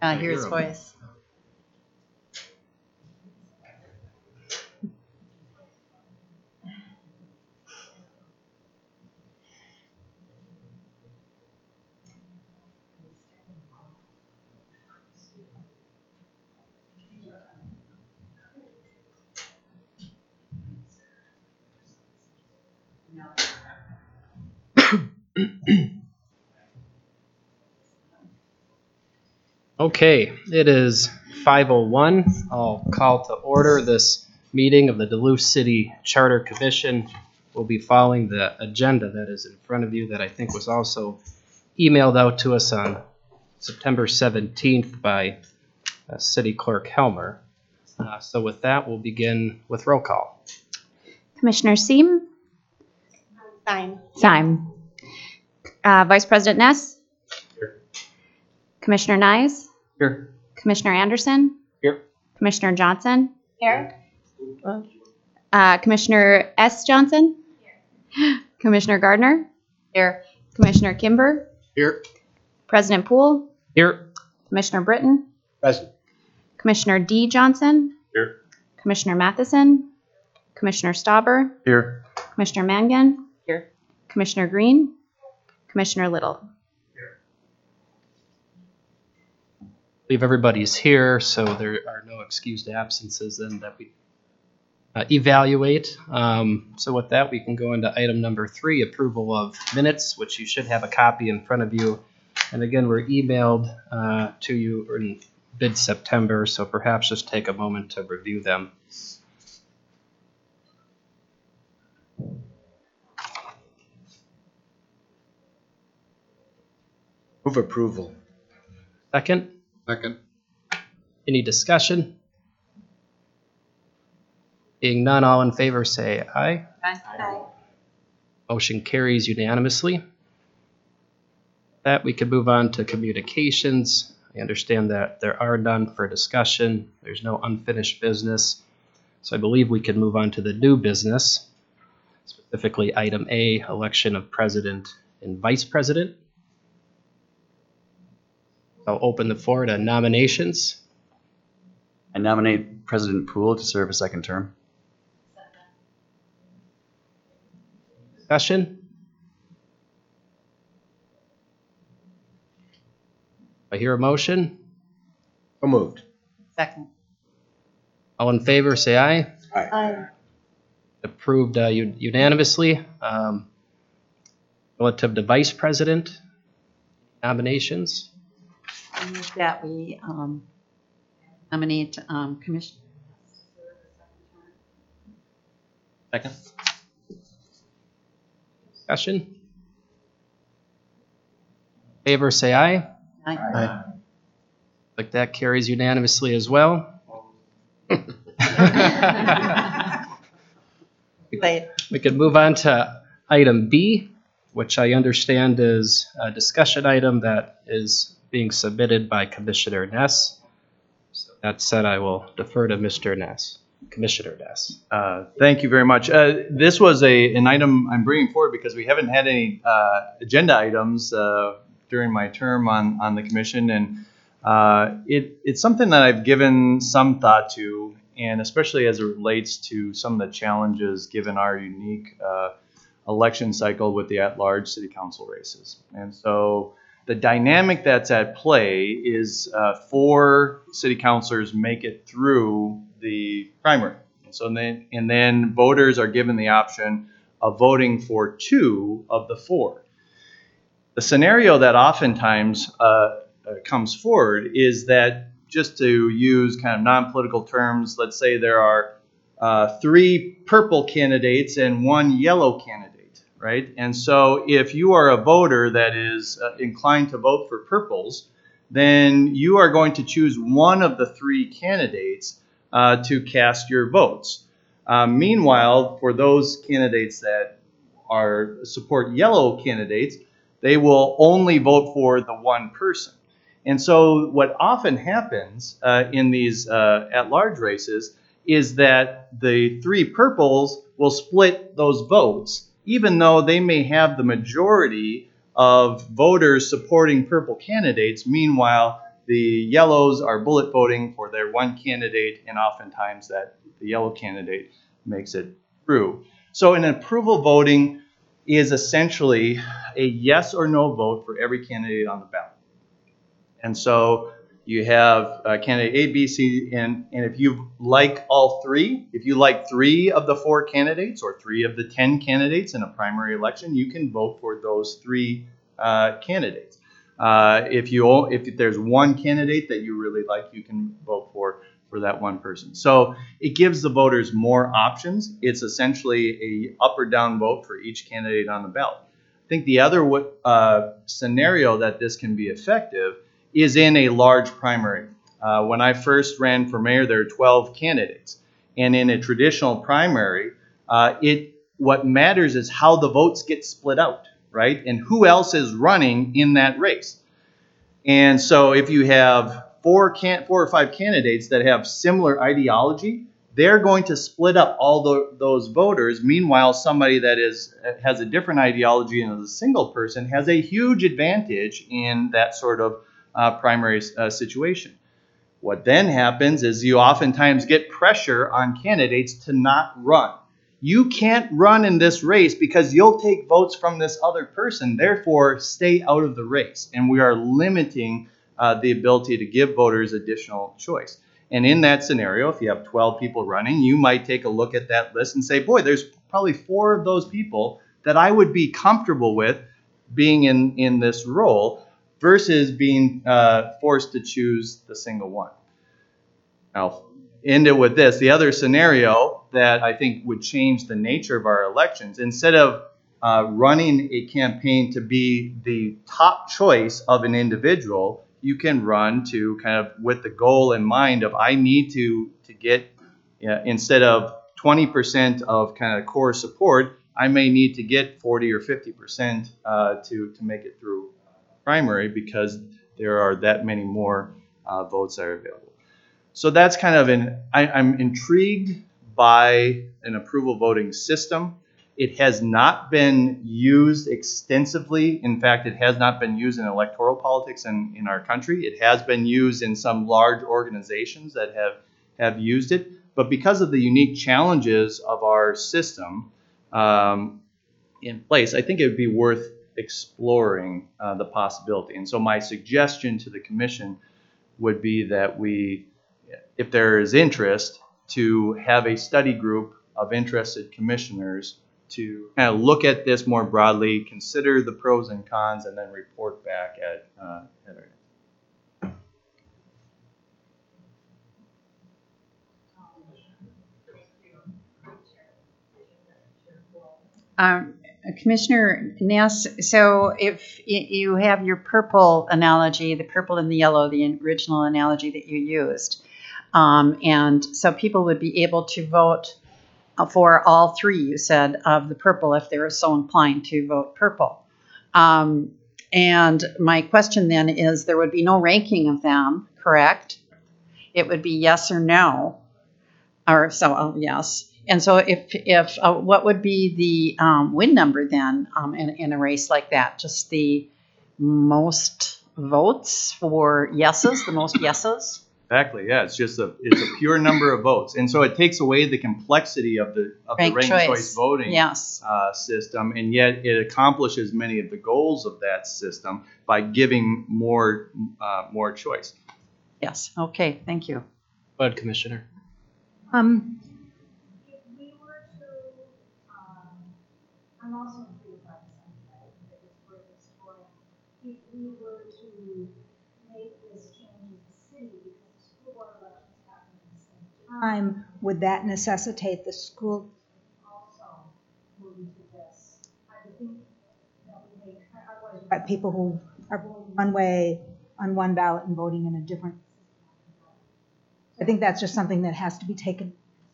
Hear his voice. Okay, it is 5:01. I'll call to order this meeting of the Duluth City Charter Commission. We'll be following the agenda that is in front of you that I think was also emailed out to us on September 17th by City Clerk Helmer. So with that, we'll begin with roll call. Commissioner Seam? Syme. Vice President Ness? Here. Commissioner Nyes? Here. Commissioner Anderson? Here. Commissioner Johnson? Here. Commissioner S. Johnson? Here. Commissioner Gardner? Here. Commissioner Kimber? Here. President Poole? Here. Commissioner Britton? Present. Commissioner D. Johnson? Here. Commissioner Matheson? Commissioner Stauber? Here. Commissioner Mangan? Here. Commissioner Green? Commissioner Little? I believe everybody's here, so there are no excused absences then that we evaluate. So with that, we can go into item number 3, approval of minutes, which you should have a copy in front of you. And again, we're emailed to you in mid-September, so perhaps just take a moment to review them. Move approval. Second, Second. any discussion? Being none, all in favor say aye. Aye. Motion carries unanimously. That we can move on to communications. I understand that there are none for discussion. There's no unfinished business. So I believe we can move on to the new business, specifically item A, election of president and vice president. I'll open the floor to nominations. I nominate President Poole to serve a second term. Discussion? I hear a motion. So moved. Second. All in favor, say aye. Aye. Approved unanimously. Relative to vice president, nominations. I move that we nominate Commissioner. Second. Discussion? Favor, say aye. Aye. Like that carries unanimously as well. Wait. We can move on to item B, which I understand is a discussion item that is being submitted by Commissioner Ness. So that said, I will defer to Mr. Ness, Commissioner Ness. Thank you very much. This was an item I'm bringing forward because we haven't had any agenda items during my term on the commission, and it's something that I've given some thought to, and especially as it relates to some of the challenges given our unique election cycle with the at-large city council races. And so the dynamic that's at play is 4 city councilors make it through the primary. And then voters are given the option of voting for 2 of the 4. The scenario that oftentimes comes forward is that, just to use kind of non-political terms, let's say there are 3 purple candidates and 1 yellow candidate, right? And so if you are a voter that is inclined to vote for purples, then you are going to choose one of the 3 candidates to cast your votes. Meanwhile, for those candidates that support yellow candidates, they will only vote for the one person. And so what often happens in these at-large races is that the 3 purples will split those votes, even though they may have the majority of voters supporting purple candidates. Meanwhile, the yellows are bullet voting for their one candidate, and oftentimes that the yellow candidate makes it through. So an approval voting is essentially a yes or no vote for every candidate on the ballot. And so you have candidate A, B, C, and if you like all three, if you like 3 of the 4 candidates or 3 of the 10 candidates in a primary election, you can vote for those 3 candidates. If there's one candidate that you really like, you can vote for that one person. So it gives the voters more options. It's essentially a up or down vote for each candidate on the ballot. I think the other scenario that this can be effective is in a large primary. When I first ran for mayor, there were 12 candidates. And in a traditional primary, what matters is how the votes get split out, right? And who else is running in that race. And so if you have 4 or 5 candidates that have similar ideology, they're going to split up all those voters. Meanwhile, somebody that has a different ideology and is a single person has a huge advantage in that sort of primary situation. What then happens is you oftentimes get pressure on candidates to not run. You can't run in this race because you'll take votes from this other person, therefore stay out of the race. And we are limiting the ability to give voters additional choice. And in that scenario, if you have 12 people running, you might take a look at that list and say, boy, there's probably 4 of those people that I would be comfortable with being in this role versus being forced to choose the single one. I'll end it with this. The other scenario that I think would change the nature of our elections, instead of running a campaign to be the top choice of an individual, you can run to kind of with the goal in mind of I need to get, instead of 20% of kind of core support, I may need to get 40 or 50% to make it through primary because there are that many more votes that are available. So that's kind of I'm intrigued by an approval voting system. It has not been used extensively. In fact, it has not been used in electoral politics in our country. It has been used in some large organizations that have used it. But because of the unique challenges of our system in place, I think it would be worth exploring the possibility. And so my suggestion to the commission would be that if there is interest, to have a study group of interested commissioners to kind of look at this more broadly, consider the pros and cons, and then report back at our Commissioner Ness, so if you have your purple analogy, the purple and the yellow, the original analogy that you used, and so people would be able to vote for all 3, you said, of the purple if they were so inclined to vote purple. And my question then is there would be no ranking of them, correct? It would be yes or no, or so yes. And so if what would be the win number then in a race like that? Just the most votes for yeses, the most yeses? Exactly. Yeah, it's a pure number of votes, and so it takes away the complexity of the ranked choice voting system, and yet it accomplishes many of the goals of that system by giving more choice. Yes. Okay. Thank you. Go ahead, Commissioner. If we were to, I'm also intrigued by this idea that it's worth exploring. If we were to make this change in the city because the school board elections happen at the same time, would that necessitate the school also moving to this? I would think that would make, otherwise you've got people who are voting one way on one ballot and voting in a different. I think that's just something that has to be taken.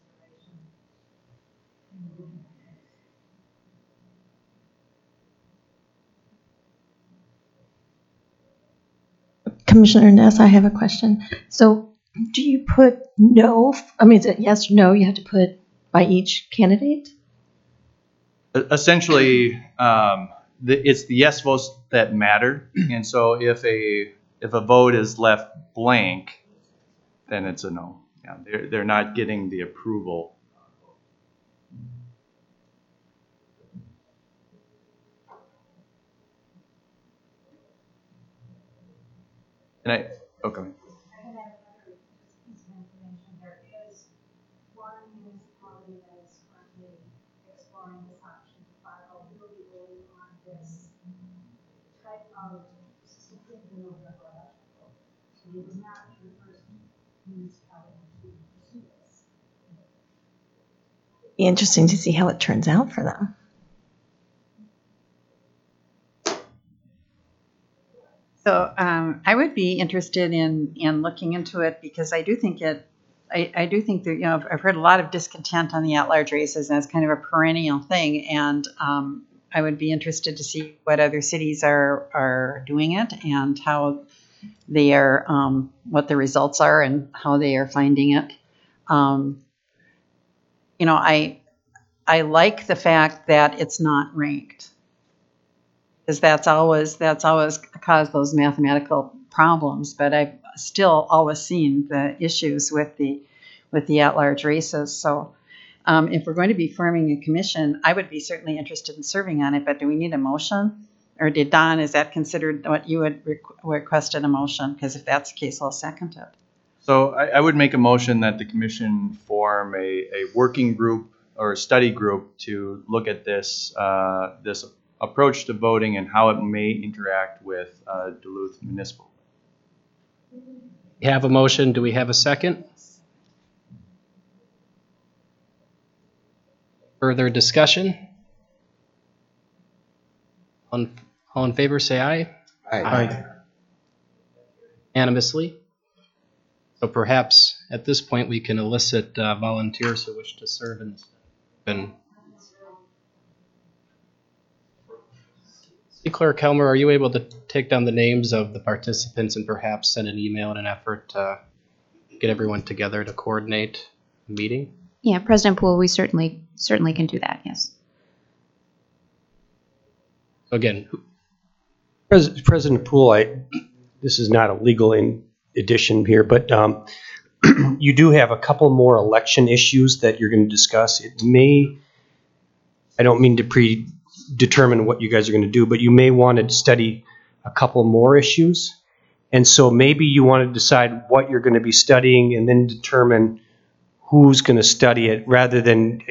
Commissioner Ness, I have a question. So do you put no, is it yes or no you have to put by each candidate? Essentially, it's the yes votes that matter. And so if If a vote is left blank, then it's a no. Yeah, they're not getting the approval. And okay. I can add another piece of information. There is one municipality that is currently exploring this option to file really early on this type of certificate of recollection. So it is not the first municipality to pursue this. Be interesting to see how it turns out for them. So I would be interested in looking into it because I do think I do think that, I've heard a lot of discontent on the at-large races, and it's kind of a perennial thing. And I would be interested to see what other cities are doing it and how they are, what the results are and how they are finding it. I like the fact that it's not ranked, because that's always caused those mathematical problems. But I've still always seen the issues with the at-large races. So if we're going to be forming a commission, I would be certainly interested in serving on it. But do we need a motion? Or did Don, is that considered what you would requested a motion? Because if that's the case, I'll second it. So I would make a motion that the commission form a working group or a study group to look at this this approach to voting and how it may interact with Duluth Municipal. We have a motion. Do we have a second? Further discussion? All in favor, say aye. Aye. Unanimously. So perhaps at this point we can elicit volunteers who wish to serve in this. City Clerk Helmer, are you able to take down the names of the participants and perhaps send an email in an effort to get everyone together to coordinate a meeting? Yeah, President Poole, we certainly can do that, yes. Again, President Poole, this is not a legal addition here, but you do have a couple more election issues that you're going to discuss. It may, I don't mean to predetermine what you guys are going to do, but you may want to study a couple more issues. And so maybe you want to decide what you're going to be studying and then determine who's going to study it rather than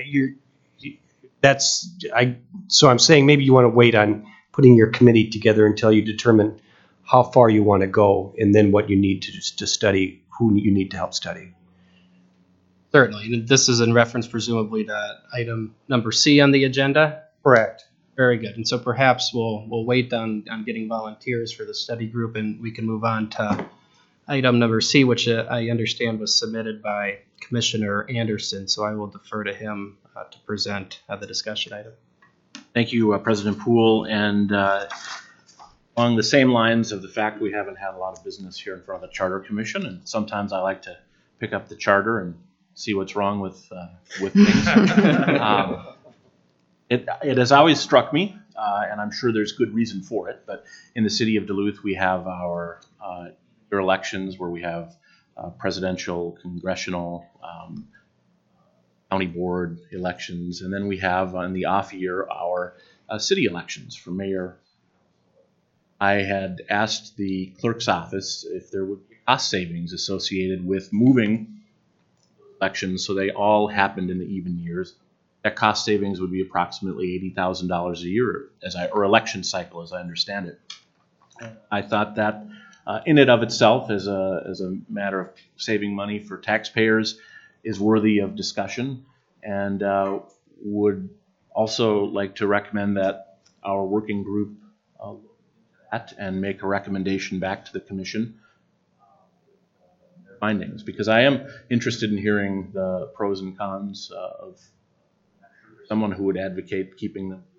so I'm saying maybe you want to wait on putting your committee together until you determine how far you want to go and then what you need to study, who you need to help study. certainly. And this is in reference presumably to item number C on the agenda. Correct. Very good. And so perhaps we'll wait on getting volunteers for the study group, and we can move on to item number C, which I understand was submitted by Commissioner Anderson. So I will defer to him to present the discussion item. Thank you, President Poole. And along the same lines of the fact we haven't had a lot of business here in front of the Charter Commission, and sometimes I like to pick up the charter and see what's wrong with things. It has always struck me, and I'm sure there's good reason for it, but in the city of Duluth, we have our year elections where we have presidential, congressional, county board elections, and then we have in the off year our city elections for mayor. I had asked the clerk's office if there would be cost savings associated with moving elections so they all happened in the even years. That cost savings would be approximately $80,000 a year or election cycle, as I understand it. I thought that in and of itself, as a matter of saving money for taxpayers, is worthy of discussion, and would also like to recommend that our working group look at that and make a recommendation back to the commission findings, because I am interested in hearing the pros and cons of someone who would advocate keeping them.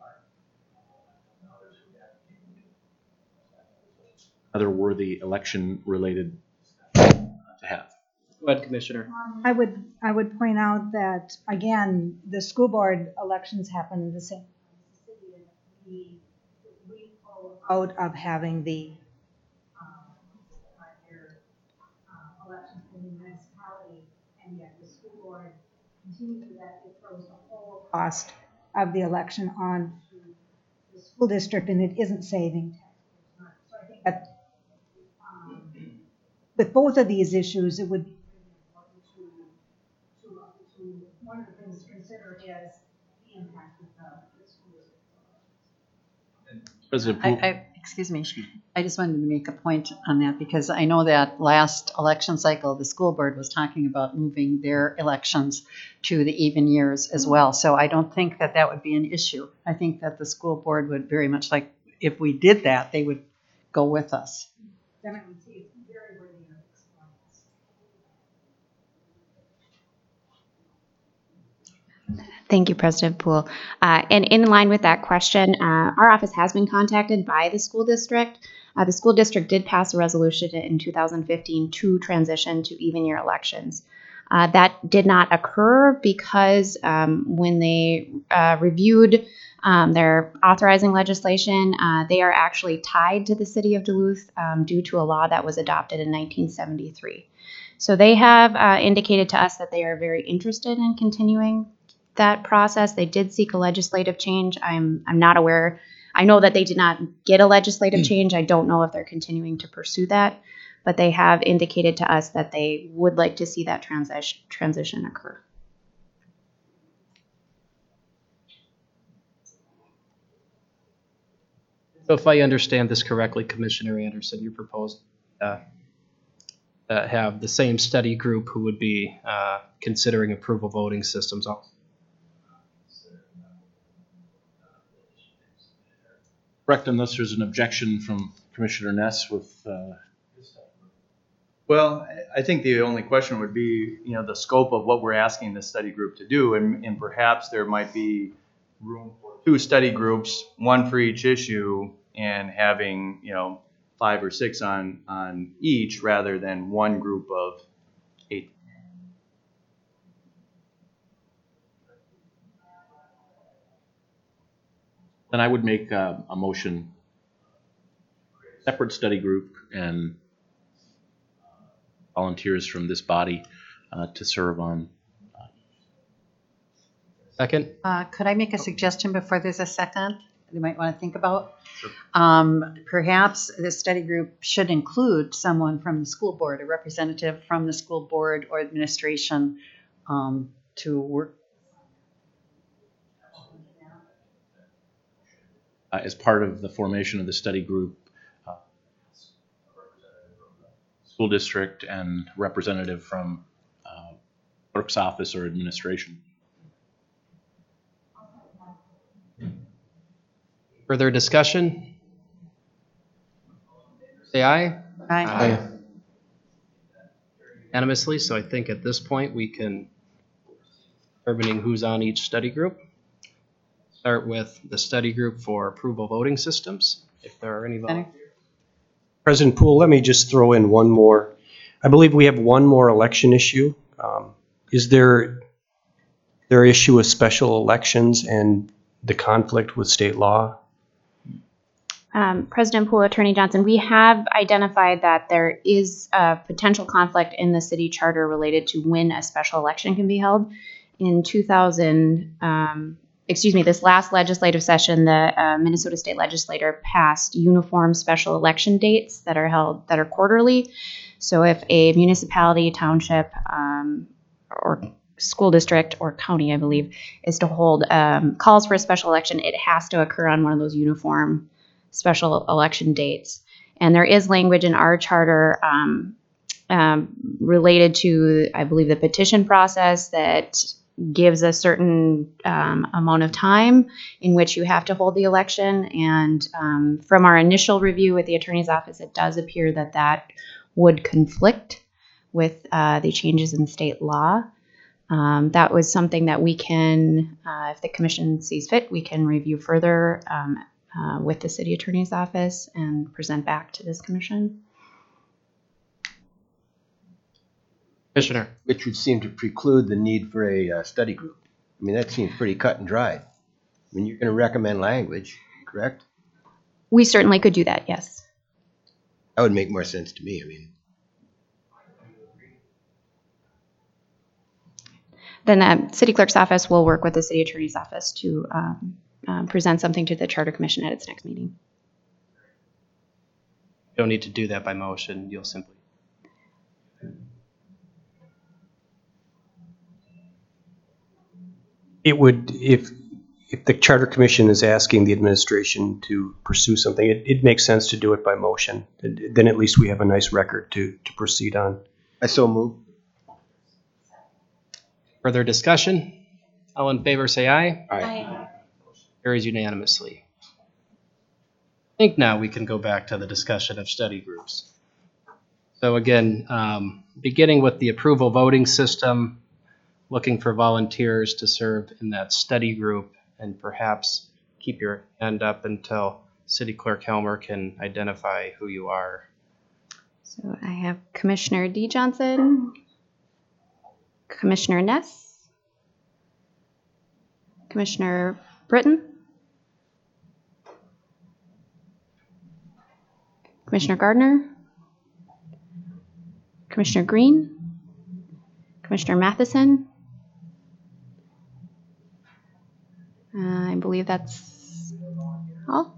Other worthy election-related to have. Go ahead, Commissioner. I would point out that, again, the school board elections happen in the same city. We pull out of having the continue that, it throws the whole cost of the election on the school district, and it isn't saving taxpayers money. So I think that with both of these issues, it would be important to one of the things to consider is the impact of the school district. President Poole. Excuse me. I just wanted to make a point on that because I know that last election cycle, the school board was talking about moving their elections to the even years as well. So I don't think that that would be an issue. I think that the school board would very much like, if we did that, they would go with us. Then I would say it's very worthy of expense. Thank you, President Poole. And in line with that question, our office has been contacted by the school district. The school district did pass a resolution in 2015 to transition to even year elections. That did not occur because when they reviewed their authorizing legislation, they are actually tied to the city of Duluth due to a law that was adopted in 1973. So they have indicated to us that they are very interested in continuing that process. They did seek a legislative change. I'm not aware. I know that they did not get a legislative change. I don't know if they're continuing to pursue that, but they have indicated to us that they would like to see that transition occur. So if I understand this correctly, Commissioner Anderson, you proposed have the same study group who would be considering approval voting systems also. Correct, unless there's an objection from Commissioner Ness with. Well, I think the only question would be, the scope of what we're asking the study group to do, and perhaps there might be room for 2 study groups, 1 for each issue, and having, 5 or 6 on each rather than 1 group of 8. Then I would make a motion, separate study group and volunteers from this body to serve on. Second? Could I make a suggestion before there's a second you might want to think about? Sure. Perhaps the study group should include someone from the school board, a representative from the school board or administration to work. As part of the formation of the study group, school district and representative from clerk's office or administration. Further discussion? Say aye. Aye. Unanimously, so I think at this point we can determining who's on each study group. Start with the study group for approval voting systems, if there are any volunteers. President Poole, let me just throw in one more. I believe we have one more election issue. Is there issue with special elections and the conflict with state law? President Poole, Attorney Johnson, we have identified that there is a potential conflict in the city charter related to when a special election can be held. In this last legislative session, the Minnesota State Legislature passed uniform special election dates that are quarterly. So if a municipality, township, or school district or county, I believe, is to hold calls for a special election, it has to occur on one of those uniform special election dates. And there is language in our charter related to, I believe, the petition process that gives a certain amount of time in which you have to hold the election. And from our initial review with the attorney's office, it does appear that that would conflict with the changes in state law. That was something that we can, if the commission sees fit, we can review further with the city attorney's office and present back to this commission. Commissioner. Which would seem to preclude the need for a study group. I mean, that seems pretty cut and dried. I mean, you're going to recommend language, correct? We certainly could do that, yes. That would make more sense to me. I mean, Then the city clerk's office will work with the city attorney's office to present something to the charter commission at its next meeting. You don't need to do that by motion. You'll simply. It would, if the charter commission is asking the administration to pursue something, it makes sense to do it by motion. Then at least we have a nice record to proceed on. I so move. Further discussion? All in favor say aye. Aye. Carries unanimously. I think now we can go back to the discussion of study groups. So again, beginning with the approval voting system, looking for volunteers to serve in that study group, and perhaps keep your hand up until City Clerk Helmer can identify who you are. So I have Commissioner D. Johnson, Commissioner Ness, Commissioner Britton, Commissioner Gardner, Commissioner Green, Commissioner Matheson. I believe that's all.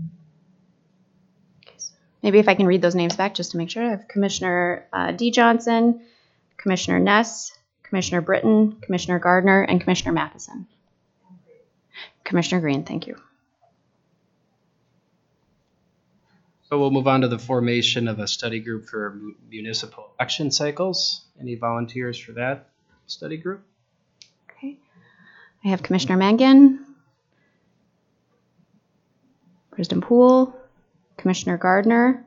Okay, so maybe if I can read those names back just to make sure. I have Commissioner D. Johnson, Commissioner Ness, Commissioner Britton, Commissioner Gardner, and Commissioner Matheson. Commissioner Green, thank you. So we'll move on to the formation of a study group for municipal election cycles. Any volunteers for that study group? Okay. I have Commissioner Mangan, President Poole, Commissioner Gardner,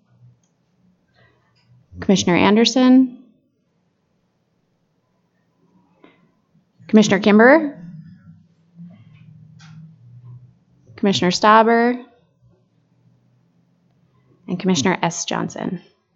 Commissioner Anderson, Commissioner Kimber, Commissioner Stauber, and Commissioner S. Johnson.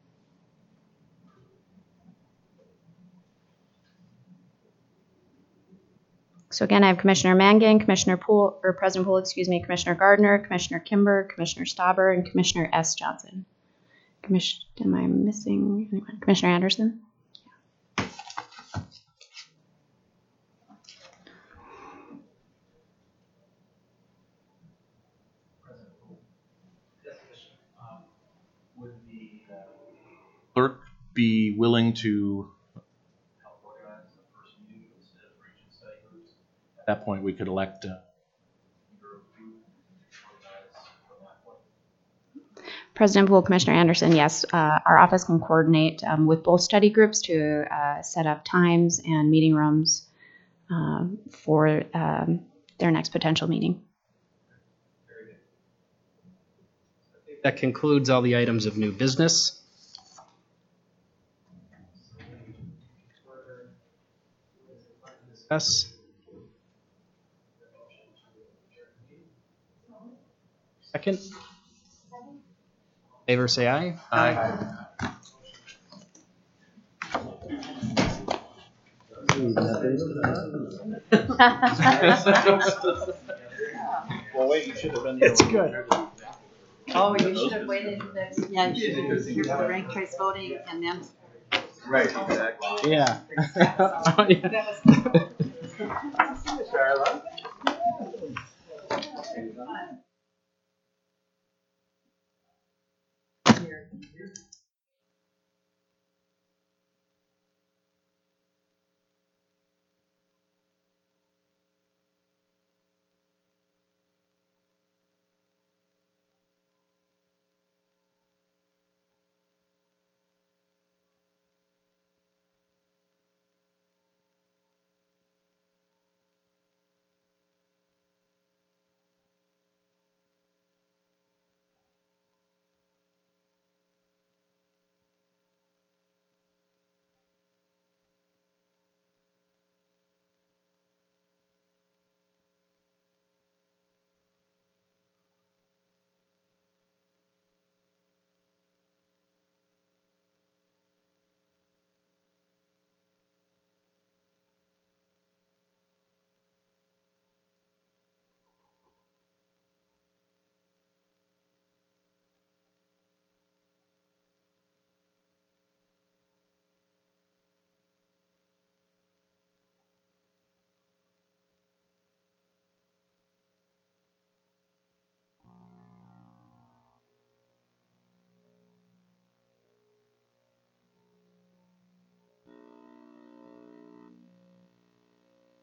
So again, I have Commissioner Mangan, Commissioner Poole, or President Poole, excuse me, Commissioner Gardner, Commissioner Kimber, Commissioner Stauber, and Commissioner S. Johnson. Am I missing anyone? Commissioner Anderson? Would the clerk be willing to help organize the first meeting instead of region study groups? At that point, we could elect either of you to organize from that point. President Poole, Commissioner Anderson, yes. Our office can coordinate with both study groups to set up times and meeting rooms for their next potential meeting. That concludes all the items of new business. Discuss. Second. Favor say aye. Aye. Well, wait, you should have been. It's good. Oh, you should have waited. Yeah, you should have been here for the ranked choice voting and then. Right, exactly. Yeah. Charlotte?